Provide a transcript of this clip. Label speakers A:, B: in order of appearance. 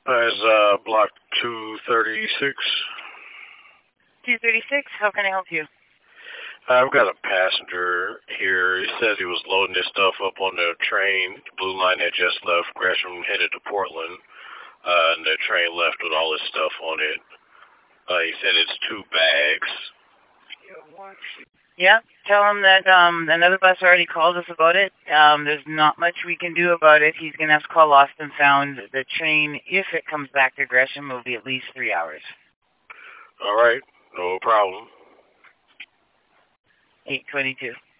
A: As block 236.
B: 236, how can I help you?
A: I've got a passenger here. He says he was loading his stuff up on the train. The Blue Line had just left Gresham, headed to Portland, and the train left with all his stuff on it. He said it's 2 bags.
B: Yeah, tell him that another bus already called us about it. There's not much we can do about it. He's going to have to call Lost and Found. The train, if it comes back to Gresham, will be at least 3 hours.
A: All right, no problem.
B: 8:22.